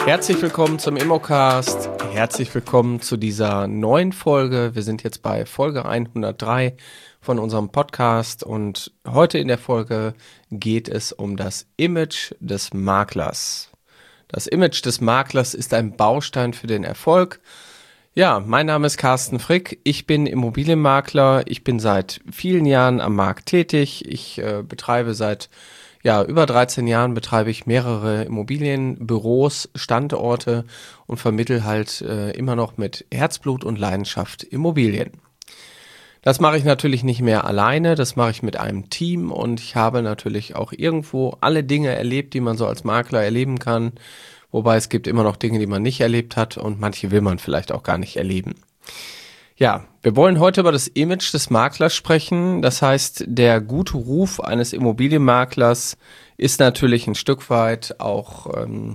Herzlich willkommen zum Immocast, herzlich willkommen zu dieser neuen Folge. Wir sind jetzt bei Folge 103 von unserem Podcast und heute in der Folge geht es um das Image des Maklers. Das Image des Maklers ist ein Baustein für den Erfolg. Ja, mein Name ist Carsten Frick, ich bin Immobilienmakler, ich bin seit vielen Jahren am Markt tätig, ich betreibe seit über 13 Jahren betreibe ich mehrere Immobilienbüros, Standorte und vermittle halt immer noch mit Herzblut und Leidenschaft Immobilien. Das mache ich natürlich nicht mehr alleine, das mache ich mit einem Team und ich habe natürlich auch irgendwo alle Dinge erlebt, die man so als Makler erleben kann. Wobei es gibt immer noch Dinge, die man nicht erlebt hat und manche will man vielleicht auch gar nicht erleben. Ja, wir wollen heute über das Image des Maklers sprechen. Das heißt, der gute Ruf eines Immobilienmaklers ist natürlich ein Stück weit auch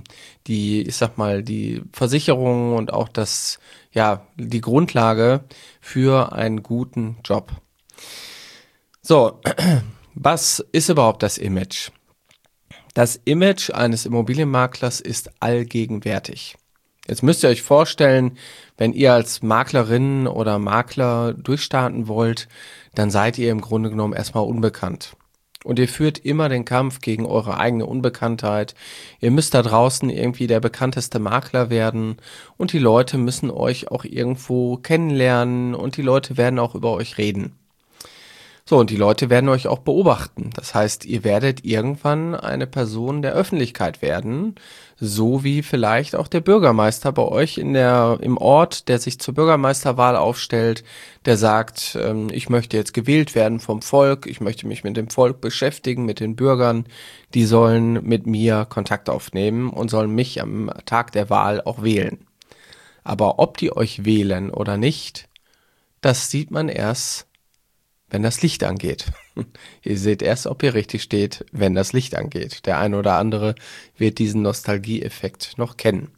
die Versicherung und auch die Grundlage für einen guten Job. So, was ist überhaupt das Image? Das Image eines Immobilienmaklers ist allgegenwärtig. Jetzt müsst ihr euch vorstellen, wenn ihr als Maklerin oder Makler durchstarten wollt, dann seid ihr im Grunde genommen erstmal unbekannt. Und ihr führt immer den Kampf gegen eure eigene Unbekanntheit. Ihr müsst da draußen irgendwie der bekannteste Makler werden und die Leute müssen euch auch irgendwo kennenlernen und die Leute werden auch über euch reden. So, und die Leute werden euch auch beobachten. Das heißt, ihr werdet irgendwann eine Person der Öffentlichkeit werden, so wie vielleicht auch der Bürgermeister bei euch im Ort, der sich zur Bürgermeisterwahl aufstellt, der sagt, ich möchte jetzt gewählt werden vom Volk, ich möchte mich mit dem Volk beschäftigen, mit den Bürgern, die sollen mit mir Kontakt aufnehmen und sollen mich am Tag der Wahl auch wählen. Aber ob die euch wählen oder nicht, das sieht man erst, wenn das Licht angeht. Ihr seht erst, ob ihr richtig steht, wenn das Licht angeht. Der eine oder andere wird diesen Nostalgieeffekt noch kennen.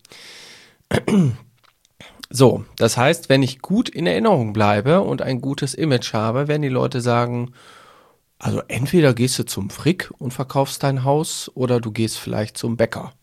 So, das heißt, wenn ich gut in Erinnerung bleibe und ein gutes Image habe, werden die Leute sagen, also entweder gehst du zum Frick und verkaufst dein Haus oder du gehst vielleicht zum Bäcker.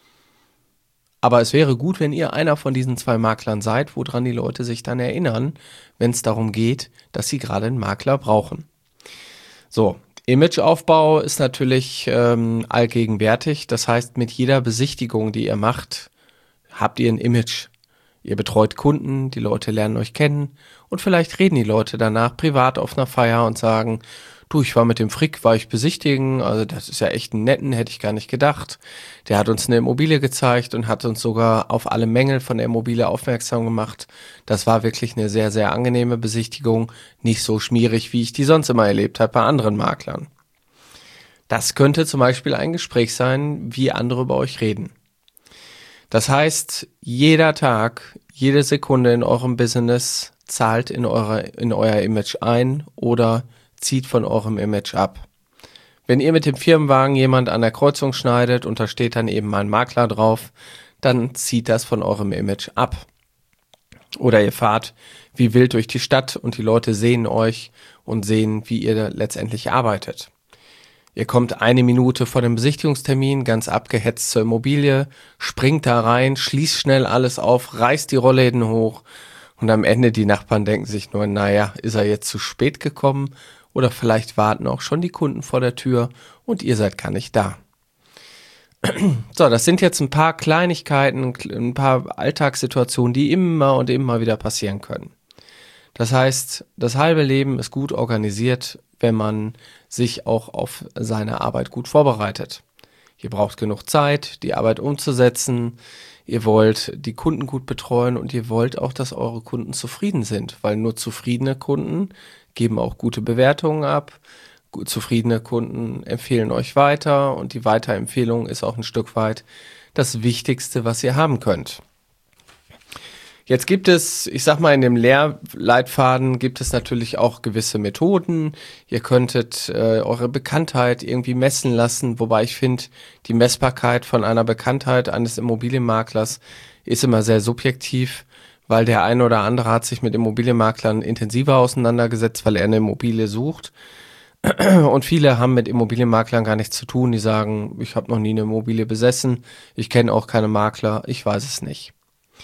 Aber es wäre gut, wenn ihr einer von diesen zwei Maklern seid, woran die Leute sich dann erinnern, wenn es darum geht, dass sie gerade einen Makler brauchen. So, Imageaufbau ist natürlich allgegenwärtig. Das heißt, mit jeder Besichtigung, die ihr macht, habt ihr ein Image. Ihr betreut Kunden, die Leute lernen euch kennen und vielleicht reden die Leute danach privat auf einer Feier und sagen, du, ich war mit dem Frick, war ich besichtigen, also das ist ja echt ein netten, hätte ich gar nicht gedacht. Der hat uns eine Immobilie gezeigt und hat uns sogar auf alle Mängel von der Immobilie aufmerksam gemacht. Das war wirklich eine sehr, sehr angenehme Besichtigung, nicht so schmierig, wie ich die sonst immer erlebt habe bei anderen Maklern. Das könnte zum Beispiel ein Gespräch sein, wie andere über euch reden. Das heißt, jeder Tag, jede Sekunde in eurem Business zahlt in euer Image ein oder zieht von eurem Image ab. Wenn ihr mit dem Firmenwagen jemand an der Kreuzung schneidet und da steht dann eben ein Makler drauf, dann zieht das von eurem Image ab. Oder ihr fahrt wie wild durch die Stadt und die Leute sehen euch und sehen, wie ihr letztendlich arbeitet. Ihr kommt eine Minute vor dem Besichtigungstermin, ganz abgehetzt zur Immobilie, springt da rein, schließt schnell alles auf, reißt die Rollläden hoch und am Ende die Nachbarn denken sich nur, naja, ist er jetzt zu spät gekommen? Oder vielleicht warten auch schon die Kunden vor der Tür und ihr seid gar nicht da. So, das sind jetzt ein paar Kleinigkeiten, ein paar Alltagssituationen, die immer und immer wieder passieren können. Das heißt, das halbe Leben ist gut organisiert, wenn man sich auch auf seine Arbeit gut vorbereitet. Ihr braucht genug Zeit, die Arbeit umzusetzen. Ihr wollt die Kunden gut betreuen und ihr wollt auch, dass eure Kunden zufrieden sind, weil nur zufriedene Kunden geben auch gute Bewertungen ab. Zufriedene Kunden empfehlen euch weiter und die Weiterempfehlung ist auch ein Stück weit das Wichtigste, was ihr haben könnt. Jetzt gibt es, ich sag mal, in dem Lehrleitfaden gibt es natürlich auch gewisse Methoden. Ihr könntet eure Bekanntheit irgendwie messen lassen, wobei ich finde, die Messbarkeit von einer Bekanntheit eines Immobilienmaklers ist immer sehr subjektiv, weil der eine oder andere hat sich mit Immobilienmaklern intensiver auseinandergesetzt, weil er eine Immobilie sucht. Und viele haben mit Immobilienmaklern gar nichts zu tun. Die sagen, ich habe noch nie eine Immobilie besessen, ich kenne auch keine Makler, ich weiß es nicht.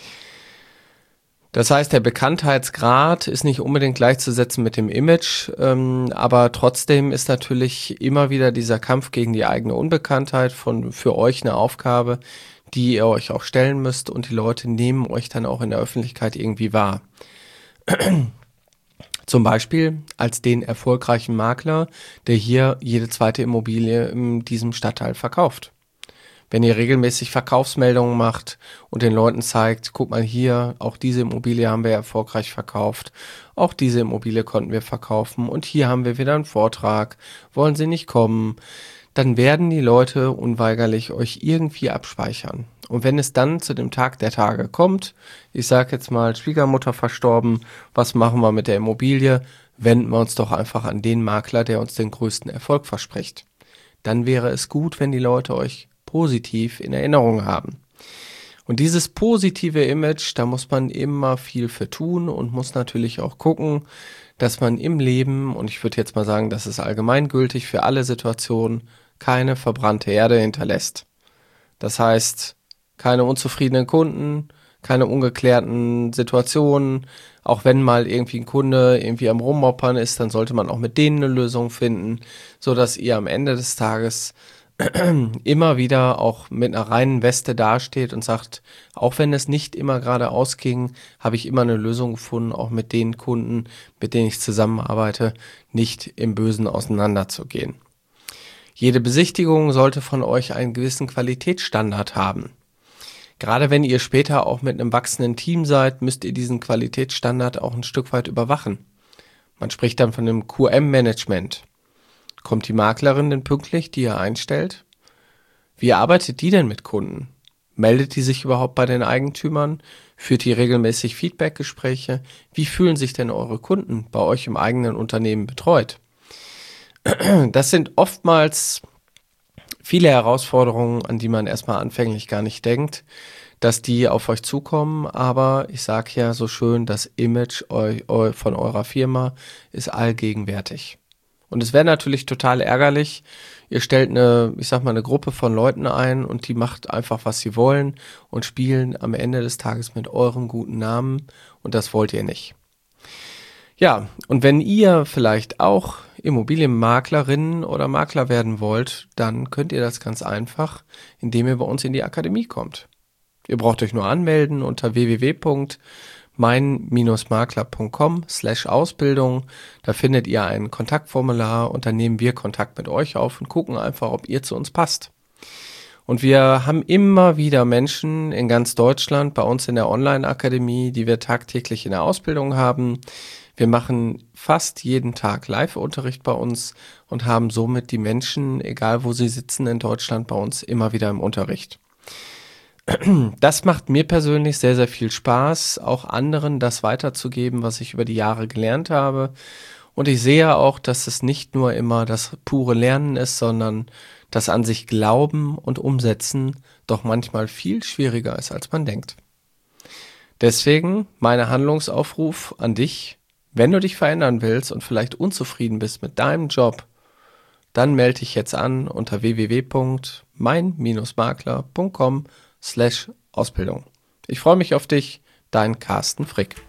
Das heißt, der Bekanntheitsgrad ist nicht unbedingt gleichzusetzen mit dem Image, aber trotzdem ist natürlich immer wieder dieser Kampf gegen die eigene Unbekanntheit für euch eine Aufgabe, die ihr euch auch stellen müsst, und die Leute nehmen euch dann auch in der Öffentlichkeit irgendwie wahr. Zum Beispiel als den erfolgreichen Makler, der hier jede zweite Immobilie in diesem Stadtteil verkauft. Wenn ihr regelmäßig Verkaufsmeldungen macht und den Leuten zeigt, guck mal hier, auch diese Immobilie haben wir erfolgreich verkauft, auch diese Immobilie konnten wir verkaufen und hier haben wir wieder einen Vortrag, wollen Sie nicht kommen, dann werden die Leute unweigerlich euch irgendwie abspeichern. Und wenn es dann zu dem Tag der Tage kommt, ich sage jetzt mal, Schwiegermutter verstorben, was machen wir mit der Immobilie? Wenden wir uns doch einfach an den Makler, der uns den größten Erfolg verspricht. Dann wäre es gut, wenn die Leute euch positiv in Erinnerung haben. Und dieses positive Image, da muss man immer viel für tun und muss natürlich auch gucken, dass man im Leben, und ich würde jetzt mal sagen, das ist allgemeingültig für alle Situationen, keine verbrannte Erde hinterlässt. Das heißt, keine unzufriedenen Kunden, keine ungeklärten Situationen. Auch wenn mal irgendwie ein Kunde irgendwie am Rummoppern ist, dann sollte man auch mit denen eine Lösung finden, sodass ihr am Ende des Tages immer wieder auch mit einer reinen Weste dasteht und sagt, auch wenn es nicht immer gerade ausging, habe ich immer eine Lösung gefunden, auch mit den Kunden, mit denen ich zusammenarbeite, nicht im Bösen auseinanderzugehen. Jede Besichtigung sollte von euch einen gewissen Qualitätsstandard haben. Gerade wenn ihr später auch mit einem wachsenden Team seid, müsst ihr diesen Qualitätsstandard auch ein Stück weit überwachen. Man spricht dann von einem QM-Management. Kommt die Maklerin denn pünktlich, die ihr einstellt? Wie arbeitet die denn mit Kunden? Meldet die sich überhaupt bei den Eigentümern? Führt die regelmäßig Feedbackgespräche? Wie fühlen sich denn eure Kunden bei euch im eigenen Unternehmen betreut? Das sind oftmals viele Herausforderungen, an die man erstmal anfänglich gar nicht denkt, dass die auf euch zukommen. Aber ich sage ja so schön, das Image von eurer Firma ist allgegenwärtig. Und es wäre natürlich total ärgerlich, ihr stellt eine Gruppe von Leuten ein und die macht einfach, was sie wollen und spielen am Ende des Tages mit eurem guten Namen, und das wollt ihr nicht. Ja, und wenn ihr vielleicht auch Immobilienmaklerin oder Makler werden wollt, dann könnt ihr das ganz einfach, indem ihr bei uns in die Akademie kommt. Ihr braucht euch nur anmelden unter www.mein-makler.com/Ausbildung. Da findet ihr ein Kontaktformular und dann nehmen wir Kontakt mit euch auf und gucken einfach, ob ihr zu uns passt. Und wir haben immer wieder Menschen in ganz Deutschland bei uns in der Online-Akademie, die wir tagtäglich in der Ausbildung haben. Wir machen fast jeden Tag Live-Unterricht bei uns und haben somit die Menschen, egal wo sie sitzen in Deutschland, bei uns immer wieder im Unterricht. Das macht mir persönlich sehr, sehr viel Spaß, auch anderen das weiterzugeben, was ich über die Jahre gelernt habe. Und ich sehe auch, dass es nicht nur immer das pure Lernen ist, sondern das an sich Glauben und Umsetzen doch manchmal viel schwieriger ist, als man denkt. Deswegen mein Handlungsaufruf an dich: Wenn du dich verändern willst und vielleicht unzufrieden bist mit deinem Job, dann melde dich jetzt an unter www.mein-makler.com/Ausbildung. Ich freue mich auf dich, dein Carsten Frick.